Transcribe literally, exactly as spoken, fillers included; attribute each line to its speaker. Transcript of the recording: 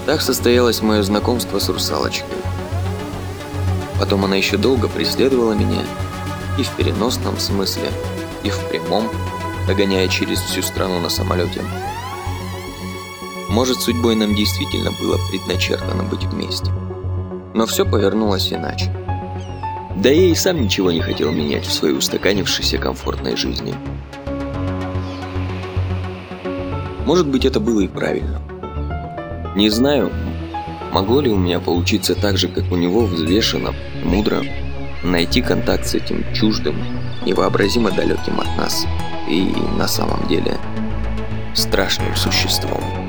Speaker 1: Так состоялось мое знакомство с русалочкой. Потом она еще долго преследовала меня, и в переносном смысле, и в прямом, догоняя через всю страну на самолете. Может, судьбой нам действительно было предначертано быть вместе. Но все повернулось иначе. Да я и сам ничего не хотел менять в своей устаканившейся комфортной жизни. Может быть, это было и правильно. Не знаю, могло ли у меня получиться так же, как у него, взвешенно, мудро, найти контакт с этим чуждым, невообразимо далеким от нас и, на самом деле, страшным существом.